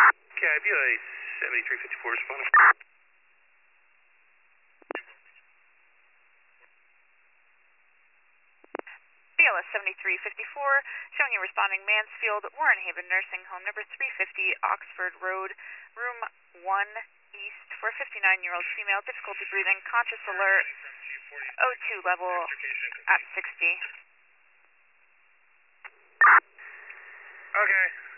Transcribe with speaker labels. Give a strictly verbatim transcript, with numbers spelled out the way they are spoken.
Speaker 1: Okay, B L A seventy-three fifty-four responding.
Speaker 2: B L S seventy-three fifty-four, showing you responding Mansfield, Warren Haven Nursing Home, number three fifty, Oxford Road, room one east, for a fifty-nine-year-old female, difficulty breathing, conscious alert, O two level at sixty.
Speaker 1: Okay.